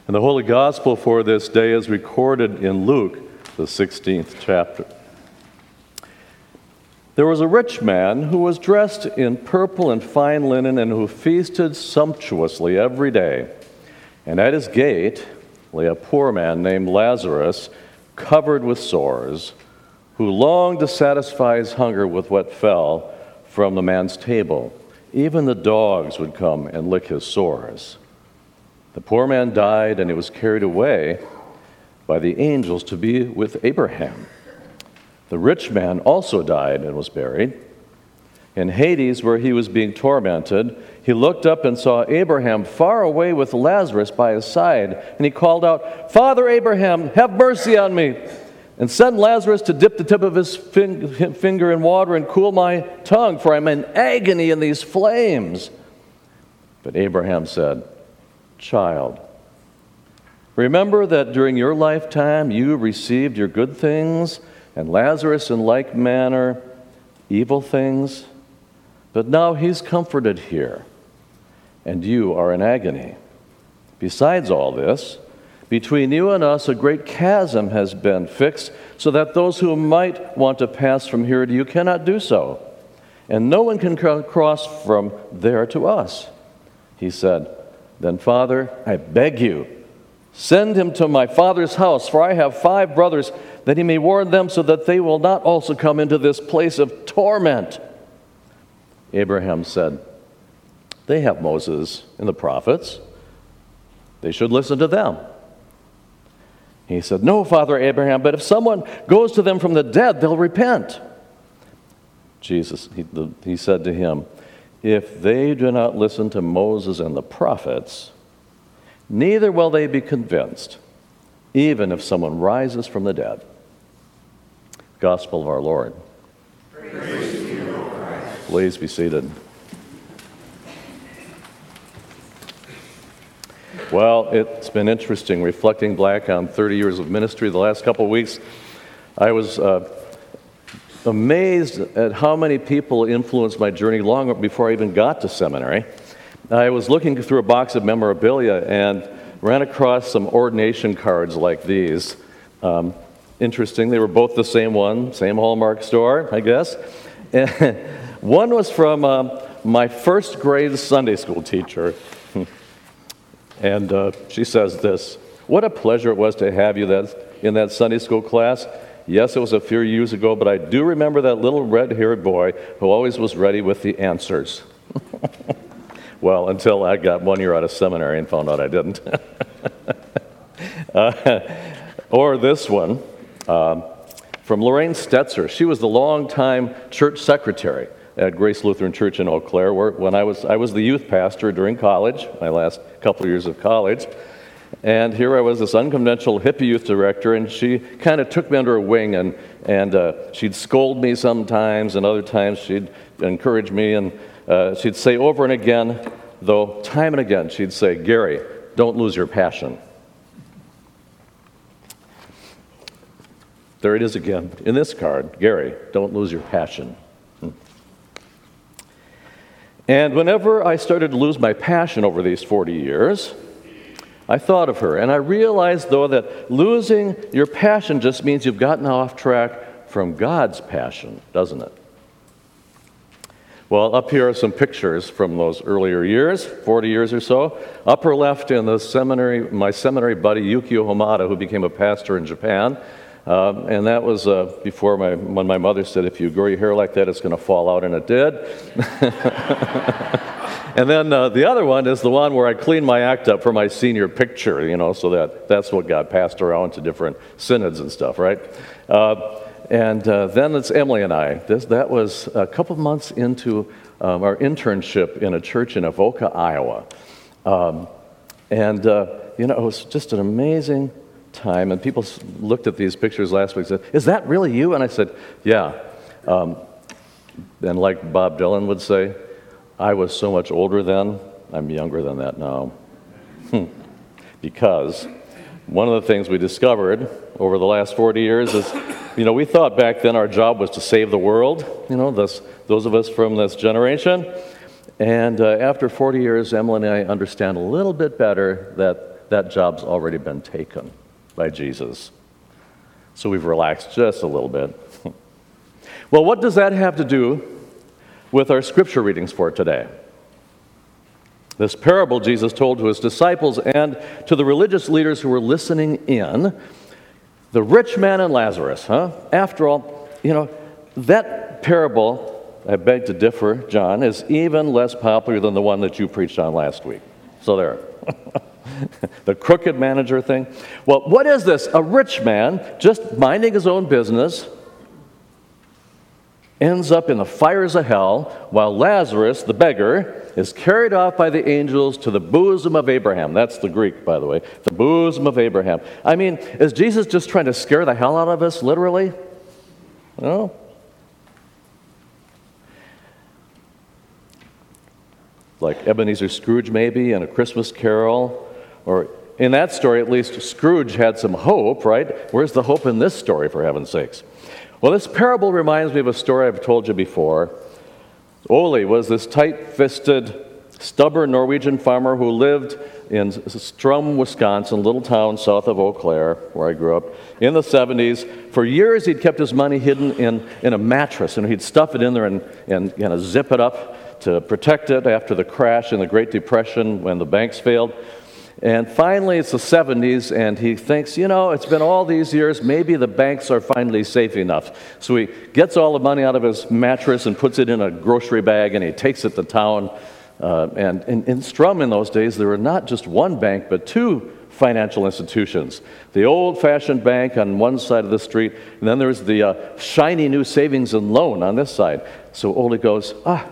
And the Holy Gospel for this day is recorded in Luke, the 16th chapter. There was a rich man who was dressed in purple and fine linen and who feasted sumptuously every day. And at his gate lay a poor man named Lazarus, covered with sores, who longed to satisfy his hunger with what fell from the man's table. Even the dogs would come and lick his sores. The poor man died, and he was carried away by the angels to be with Abraham. The rich man also died and was buried. In Hades, where he was being tormented, he looked up and saw Abraham far away with Lazarus by his side, and he called out, "Father Abraham, have mercy on me, and send Lazarus to dip the tip of his finger in water and cool my tongue, for I'm in agony in these flames." But Abraham said, "Child, remember that during your lifetime you received your good things, and Lazarus in like manner evil things. But now he's comforted here, and you are in agony. Besides all this, between you and us a great chasm has been fixed, so that those who might want to pass from here to you cannot do so, and no one can cross from there to us." He said, "Then, Father, I beg you, send him to my father's house, for I have 5 brothers, that he may warn them so that they will not also come into this place of torment." Abraham said, "They have Moses and the prophets. They should listen to them." He said, "No, Father Abraham, but if someone goes to them from the dead, they'll repent." He said to him, "If they do not listen to Moses and the prophets, neither will they be convinced, even if someone rises from the dead." Gospel of our Lord. Praise to you, O Christ. Please be seated. Well, it's been interesting reflecting back on 30 years of ministry the last couple of weeks. I was amazed at how many people influenced my journey long before I even got to seminary. I was looking through a box of memorabilia and ran across some ordination cards like these. Interesting, they were both the same one, same Hallmark store, I guess. One was from my first grade Sunday school teacher. And she says this: "What a pleasure it was to have you in that Sunday school class. Yes, it was a few years ago, but I do remember that little red-haired boy who always was ready with the answers." Well, until I got 1 year out of seminary and found out I didn't. Or this one, from Lorraine Stetzer. She was the longtime church secretary at Grace Lutheran Church in Eau Claire, where when I was the youth pastor during college, my last couple of years of college. And here I was, this unconventional hippie youth director, and she kind of took me under her wing, and she'd scold me sometimes, and other times she'd encourage me, and she'd say over and again, though time and again, she'd say, "Gary, don't lose your passion." There it is again in this card: "Gary, don't lose your passion." And whenever I started to lose my passion over these 40 years, I thought of her, and I realized, though, that losing your passion just means you've gotten off track from God's passion, doesn't it? Well, up here are some pictures from those earlier years, 40 years or so. Upper left in the seminary, my seminary buddy Yukio Hamada, who became a pastor in Japan. And that was before when my mother said, "If you grow your hair like that, it's going to fall out," and it did. And then the other one is the one where I cleaned my act up for my senior picture, so that's what got passed around to different synods and stuff, right? And then it's Emily and I. That was a couple of months into our internship in a church in Avoca, Iowa. It was just an amazing time, and people looked at these pictures last week and said, "Is that really you?" And I said, "Yeah." And like Bob Dylan would say, I was so much older then, I'm younger than that now. Because one of the things we discovered over the last 40 years is, we thought back then our job was to save the world, those of us from this generation. And after 40 years, Emily and I understand a little bit better that that job's already been taken by Jesus. So we've relaxed just a little bit. Well, what does that have to do with our scripture readings for today? This parable Jesus told to his disciples and to the religious leaders who were listening in, the rich man and Lazarus, huh? After all, that parable, I beg to differ, John, is even less popular than the one that you preached on last week. So there. The crooked manager thing. Well, what is this? A rich man just minding his own business ends up in the fires of hell, while Lazarus, the beggar, is carried off by the angels to the bosom of Abraham. That's the Greek, by the way. The bosom of Abraham. I mean, is Jesus just trying to scare the hell out of us, literally? No. Like Ebenezer Scrooge, maybe, in A Christmas Carol. Or in that story, at least, Scrooge had some hope, right? Where's the hope in this story, for heaven's sakes? Well, this parable reminds me of a story I've told you before. Ole was this tight-fisted, stubborn Norwegian farmer who lived in Strum, Wisconsin, a little town south of Eau Claire, where I grew up, in the 70s. For years, he'd kept his money hidden in a mattress, and he'd stuff it in there and zip it up to protect it after the crash in the Great Depression when the banks failed. And finally, it's the 70s, and he thinks, it's been all these years, maybe the banks are finally safe enough. So he gets all the money out of his mattress and puts it in a grocery bag, and he takes it to town. And in Strum in those days, there were not just one bank, but two financial institutions. The old-fashioned bank on one side of the street, and then there's the shiny new savings and loan on this side. So Ole goes,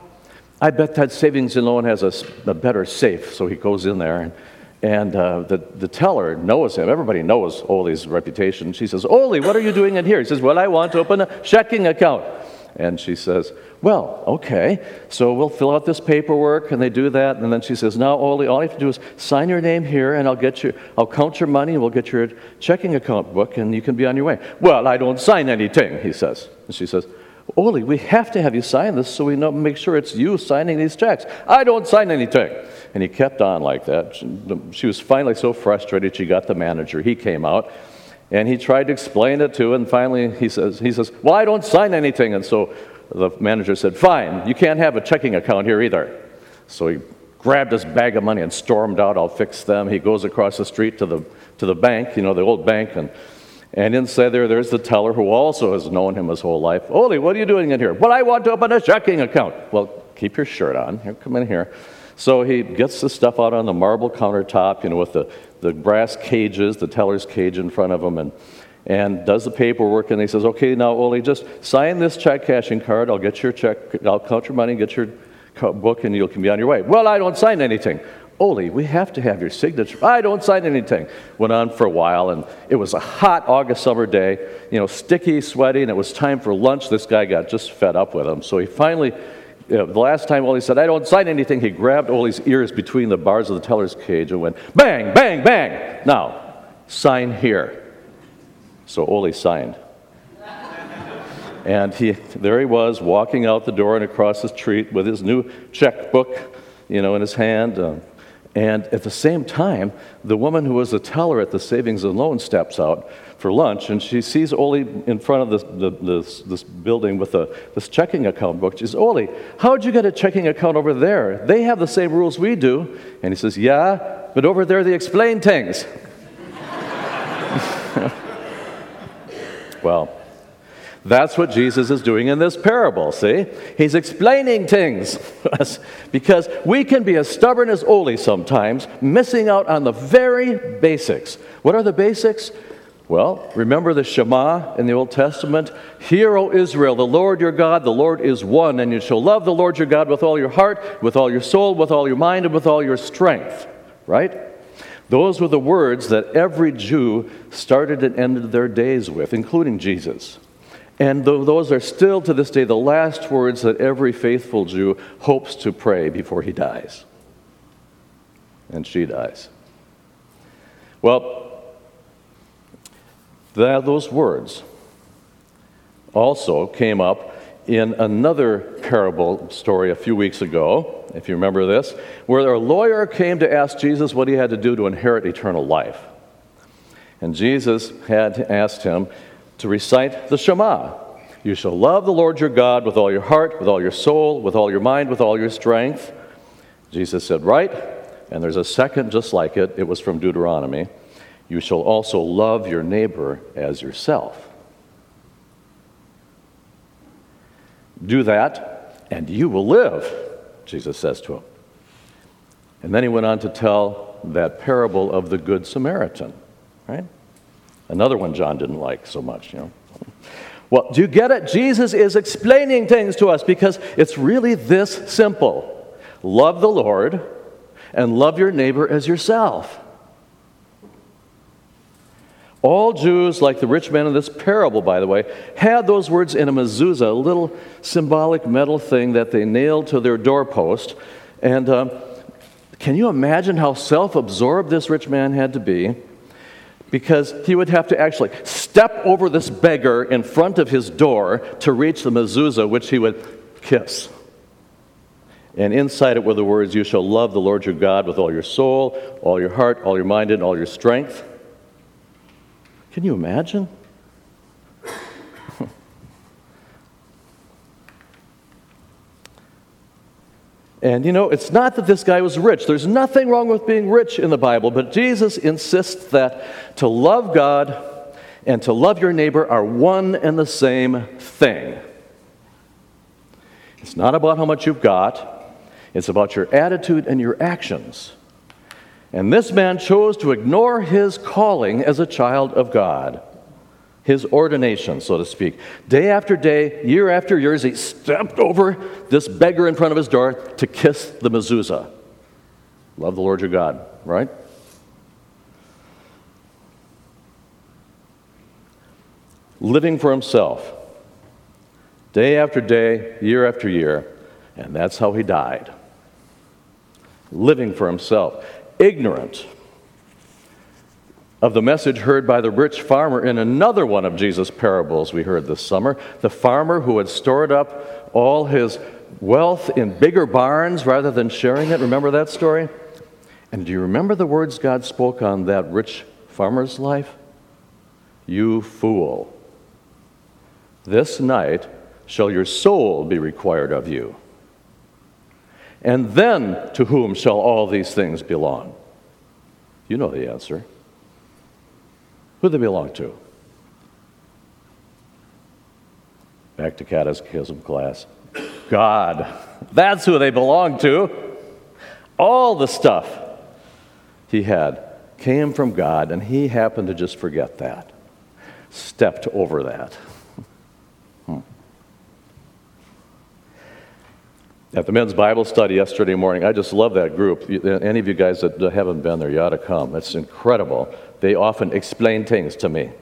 I bet that savings and loan has a better safe. So he goes in there, and the teller knows him. Everybody knows Ole's reputation. She says, Ole, what are you doing in here? He says, well, I want to open a checking account. And she says, well, okay, so we'll fill out this paperwork, and they do that. And then she says, now, Ole, all you have to do is sign your name here, and I'll count your money, and we'll get your checking account book, and you can be on your way. Well, I don't sign anything, he says. And she says, Ole, we have to have you sign this so we make sure it's you signing these checks. I don't sign anything. And he kept on like that. She was finally so frustrated, she got the manager. He came out, and he tried to explain it to her, and finally he says, well, I don't sign anything. And so the manager said, fine, you can't have a checking account here either. So he grabbed his bag of money and stormed out. I'll fix them. He goes across the street to the bank, the old bank, and inside there's the teller who also has known him his whole life. Ole, what are you doing in here? Well, I want to open a checking account. Well, keep your shirt on. Here, come in here. So he gets the stuff out on the marble countertop, with the brass cages, the teller's cage in front of him, and does the paperwork. And he says, okay, now, Ole, just sign this check cashing card. I'll get your check. I'll count your money, get your book, and you can be on your way. Well, I don't sign anything. Ole, we have to have your signature. I don't sign anything. Went on for a while, and it was a hot August summer day, sticky, sweaty, and it was time for lunch. This guy got just fed up with him. So he finally, the last time Ole said, I don't sign anything, he grabbed Ole's ears between the bars of the teller's cage and went, bang, bang, bang. Now, sign here. So Ole signed. And there he was, walking out the door and across the street with his new checkbook, in his hand. And at the same time, the woman who was the teller at the savings and loan steps out for lunch, and she sees Ole in front of this building with this checking account book. She says, Ole, how'd you get a checking account over there? They have the same rules we do. And he says, yeah, but over there they explain things. Well, that's what Jesus is doing in this parable, see? He's explaining things. Because we can be as stubborn as Ole sometimes, missing out on the very basics. What are the basics? Well, remember the Shema in the Old Testament? Hear, O Israel, the Lord your God, the Lord is one, and you shall love the Lord your God with all your heart, with all your soul, with all your mind, and with all your strength. Right? Those were the words that every Jew started and ended their days with, including Jesus. And those are still, to this day, the last words that every faithful Jew hopes to pray before he dies. And she dies. Well, those words also came up in another parable story a few weeks ago, if you remember this, where a lawyer came to ask Jesus what he had to do to inherit eternal life. And Jesus had asked him to recite the Shema. You shall love the Lord your God with all your heart, with all your soul, with all your mind, with all your strength. Jesus said, right. And there's a second just like it. It was from Deuteronomy. You shall also love your neighbor as yourself. Do that, and you will live, Jesus says to him. And then he went on to tell that parable of the Good Samaritan, right? Another one John didn't like so much, Well, do you get it? Jesus is explaining things to us because it's really this simple. Love the Lord and love your neighbor as yourself. All Jews, like the rich man in this parable, by the way, had those words in a mezuzah, a little symbolic metal thing that they nailed to their doorpost. And can you imagine how self-absorbed this rich man had to be? Because he would have to actually step over this beggar in front of his door to reach the mezuzah, which he would kiss. And inside it were the words, you shall love the Lord your God with all your soul, all your heart, all your mind, and all your strength. Can you imagine? And it's not that this guy was rich. There's nothing wrong with being rich in the Bible, but Jesus insists that to love God and to love your neighbor are one and the same thing. It's not about how much you've got. It's about your attitude and your actions. And this man chose to ignore his calling as a child of God, his ordination, so to speak. Day after day, year after year, he stepped over this beggar in front of his door to kiss the mezuzah. Love the Lord your God, right? Living for himself, day after day, year after year, and that's how he died. Living for himself. Ignorant of the message heard by the rich farmer in another one of Jesus' parables we heard this summer, the farmer who had stored up all his wealth in bigger barns rather than sharing it. Remember that story? And do you remember the words God spoke on that rich farmer's life? You fool, this night shall your soul be required of you. And then to whom shall all these things belong? You know the answer. Who do they belong to? Back to catechism class. God. That's who they belong to. All the stuff he had came from God, and he happened to just forget that. Stepped over that. At the men's Bible study yesterday morning, I just love that group. Any of you guys that haven't been there, you ought to come. It's incredible. They often explain things to me.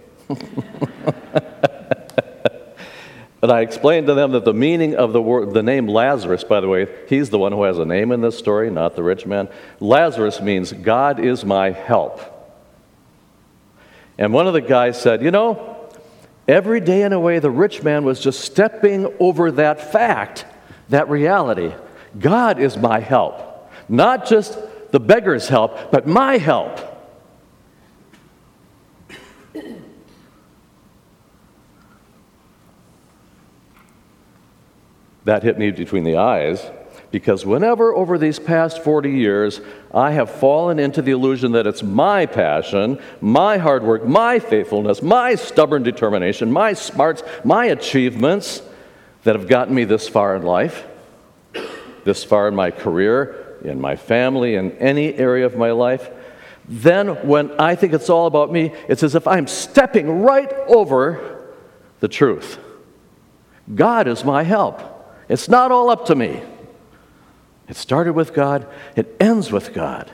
And I explained to them that the meaning of the name Lazarus, by the way, he's the one who has a name in this story, not the rich man. Lazarus means God is my help. And one of the guys said, every day in a way the rich man was just stepping over that fact. That reality. God is my help. Not just the beggar's help, but my help. That hit me between the eyes, because whenever over these past 40 years I have fallen into the illusion that it's my passion, my hard work, my faithfulness, my stubborn determination, my smarts, my achievements that have gotten me this far in life, this far in my career, in my family, in any area of my life, then when I think it's all about me, it's as if I'm stepping right over the truth. God is my help. It's not all up to me. It started with God. It ends with God.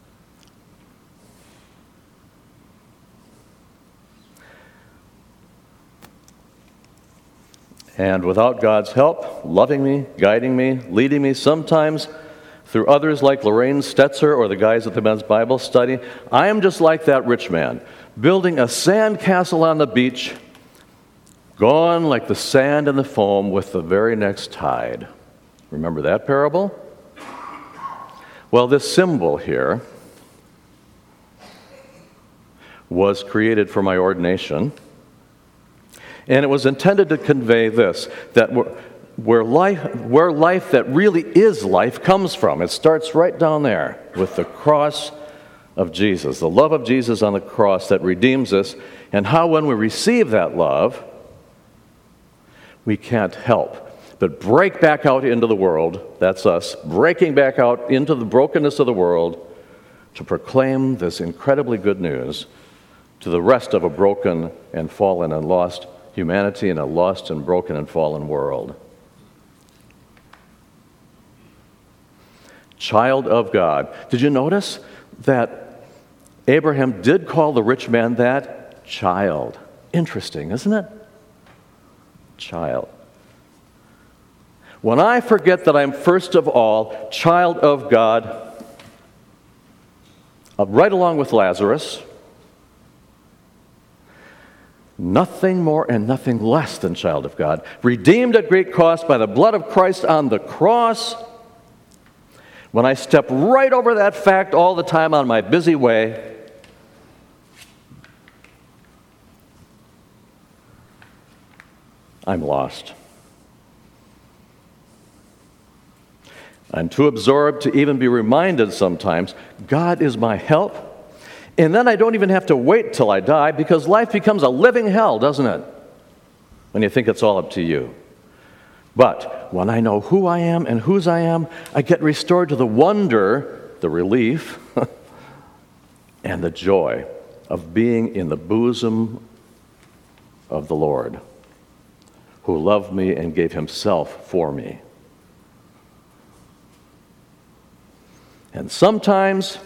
And without God's help, loving me, guiding me, leading me, sometimes through others like Lorraine Stetzer or the guys at the men's Bible study, I am just like that rich man, building a sand castle on the beach, gone like the sand and the foam with the very next tide. Remember that parable? Well, this symbol here was created for my ordination, and it was intended to convey this, that where life that really is life comes from. It starts right down there with the cross of Jesus, the love of Jesus on the cross that redeems us, and how when we receive that love, we can't help but break back out into the world. That's us, breaking back out into the brokenness of the world to proclaim this incredibly good news to the rest of a broken and fallen and lost humanity in a lost and broken and fallen world. Child of God. Did you notice that Abraham did call the rich man that? Child. Interesting, isn't it? Child. When I forget that I'm first of all child of God, right along with Lazarus, nothing more and nothing less than child of God, redeemed at great cost by the blood of Christ on the cross. When I step right over that fact all the time on my busy way, I'm lost. I'm too absorbed to even be reminded sometimes, God is my help. And then I don't even have to wait till I die, because life becomes a living hell, doesn't it? When you think it's all up to you. But when I know who I am and whose I am, I get restored to the wonder, the relief, and the joy of being in the bosom of the Lord, who loved me and gave himself for me. And sometimes,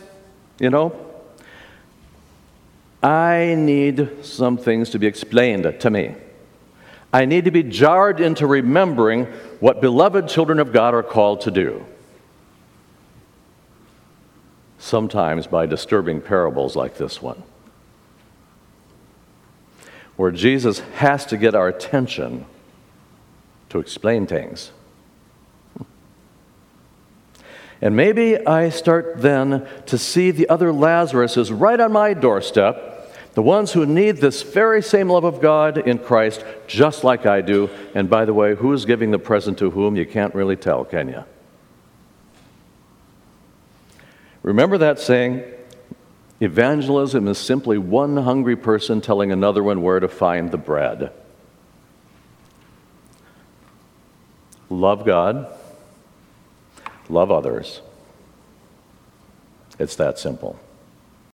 I need some things to be explained to me. I need to be jarred into remembering what beloved children of God are called to do. Sometimes by disturbing parables like this one, where Jesus has to get our attention to explain things. And maybe I start then to see the other Lazaruses right on my doorstep, the ones who need this very same love of God in Christ, just like I do. And by the way, who's giving the present to whom? You can't really tell, can you? Remember that saying? Evangelism is simply one hungry person telling another one where to find the bread. Love God. Love others. It's that simple.